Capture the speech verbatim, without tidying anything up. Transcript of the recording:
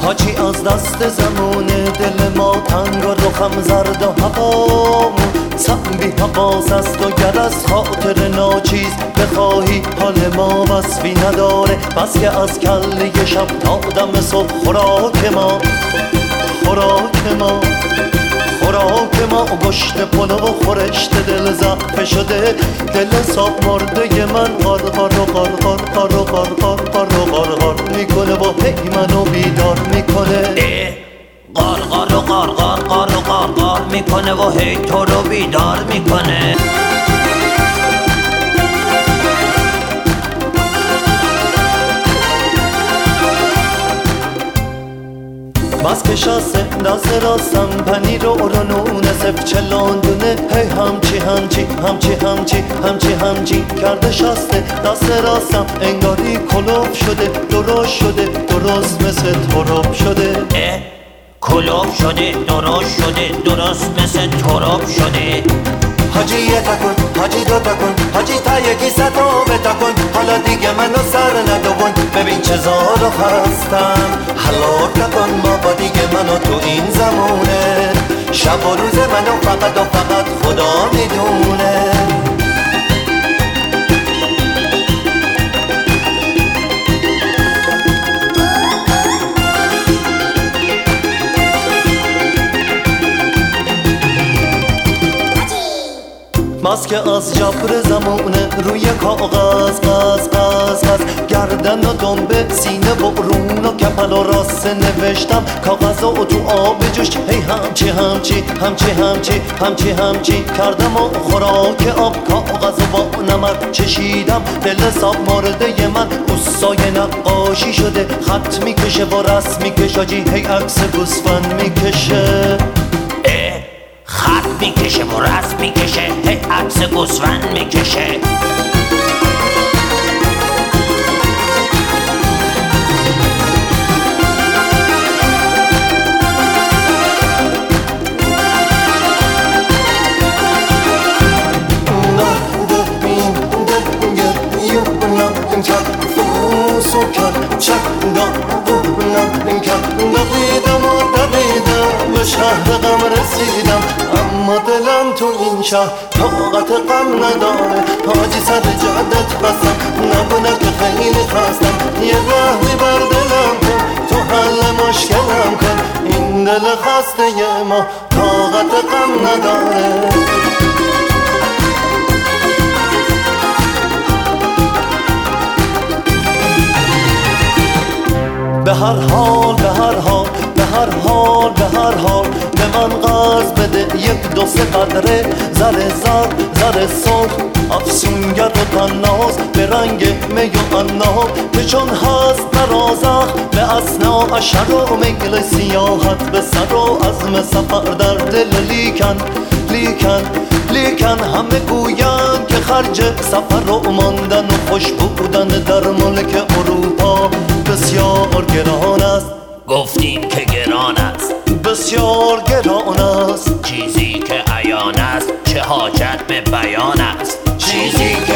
حاجی از دست زمونه دل ما تنگ و رخم زرد و هوامون سنبی حواس است و گر از خاطر ناچیز بخواهی حال ما وصفی نداره بس که از کله شب تا دم صبح خوراک ما خوراک ما خوراک ما گشت پلو و خورشت دل زعفه شده دل صاف مرده من قار قار و قار قار قار و قار قار قار و قار قار میکنه و هی منو بیدار میکنه قار قار و قار قار قار و قار قار میکنه و هی تو رو بیدار میکنه بس که شاسته دست راستم پنیر و رنونه سف چلاندونه هی همچی همچی همچی همچی همچی همچی کرده شاسته دست راستم انگاری کلوف شده درست شده درست مثل تراب شده کلوف شده درست شده درست مثل تراب شده حاجی یه تکن حاجی دو تکن حاجی تا یکی ستو بتکن حالا دیگه منو سر ندون ببین چه زار و خستم حلاک نکن بابا دیگه منو تو این زمونه شب و روز منو فقط و فقط خدا میدونه بس که از جبر زمونه روی کاغذ قز قز قز گردن و دنبه سینه و رون و کپل و راست نوشتم کاغذ و تو آب جوش هی همچی همچی همچی همچی همچی همچی کردم و خوراک آب کاغذ و با نمک چشیدم دل صاف مرده من قصای نقاشی شده خط میکشه و رسم میکشه جی هی عکس گوسفند میکشه خط میکشه و رسم میکشه هی عکس گوسفند میکشه به شهر غم رسیدم اما دلم تو این شهر طاقت غم نداره حاجی سر جادت بسم نبونه که خیلی خستم یه رحمی بر دلم کن تو حل مشکلم کن این دل خسته ما طاقت غم نداره به هر حال به هر حال به هر حال به هر حال به من قرض بده یک دو سه قدره زر زر زر سرخ افسونگر و تناز به رنگ می و عناب که چون هست درازخ به اسنا اشر و میل سیاحت به سر و عزم سفر در دل لیکن لیکن لیکن همه گویند که خرج سفر و ماندن و خوش بودن در ملک اروپا بسیار گران است گفتیم که گران است بسیار گران است چیزی که عیان است چه حاجت به بیان است چیزی که